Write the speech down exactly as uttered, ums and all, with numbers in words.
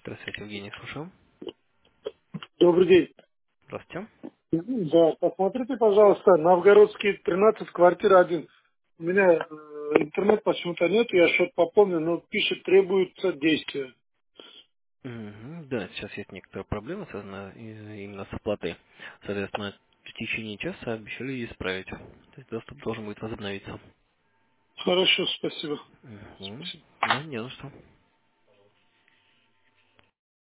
Здравствуйте, Евгений, слушаю. Добрый день. Здравствуйте. Да, посмотрите, пожалуйста, Новгородский тринадцать, квартира один. У меня э, интернет почему-то нет, я счет пополнил, но пишет, требуется действие. Мгм, да, сейчас есть некоторая проблема, связанная и- именно с оплатой. Соответственно, в течение часа обещали ее исправить. То есть доступ должен будет возобновиться. Хорошо, спасибо. Мгм. Спасибо. Да, не за что.